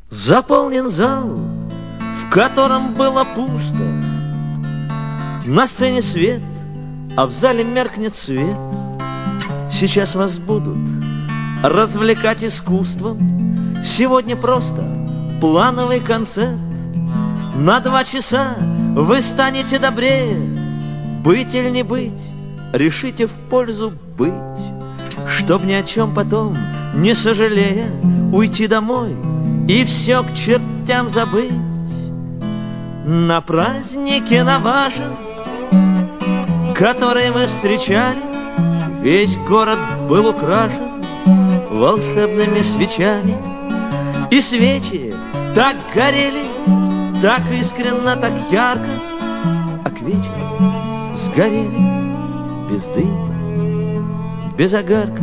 Заполнен зал, в котором было пусто. На сцене свет, а в зале меркнет свет. Сейчас вас будут развлекать искусством. Сегодня просто плановый концерт. На 2 часа вы станете добрее. Быть или не быть, решите в пользу быть. Чтоб ни о чем потом, не сожалея, уйти домой и все к чертям забыть. На празднике на вашем, который мы встречали, весь город был украшен волшебными свечами. И свечи так горели, так искренно, так ярко, а к вечеру сгорели без дыма, без огарка.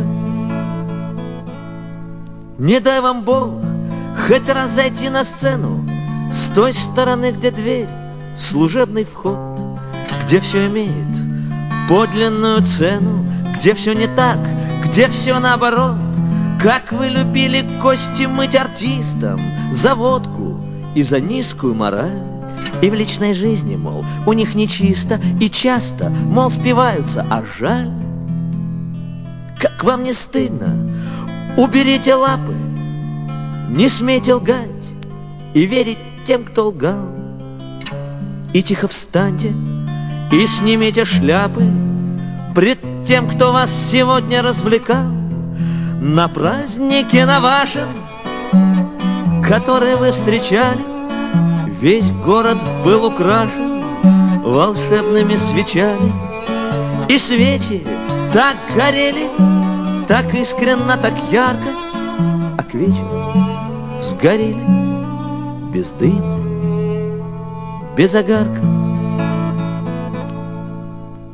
Не дай вам Бог хоть раз зайти на сцену с той стороны, где дверь, служебный вход, где все имеет подлинную цену, где все не так, где все наоборот. Как вы любили кости мыть артистам за водку и за низкую мораль. И в личной жизни, мол, у них нечисто, и часто, мол, спиваются, а жаль. Как вам не стыдно? Уберите лапы, не смейте лгать и верить тем, кто лгал. И тихо встаньте и снимите шляпы пред тем, кто вас сегодня развлекал. На празднике на вашем, который вы встречали, весь город был украшен волшебными свечами. И свечи так горели, так искренно, так ярко, а к вечеру сгорели без дыма, без огарка.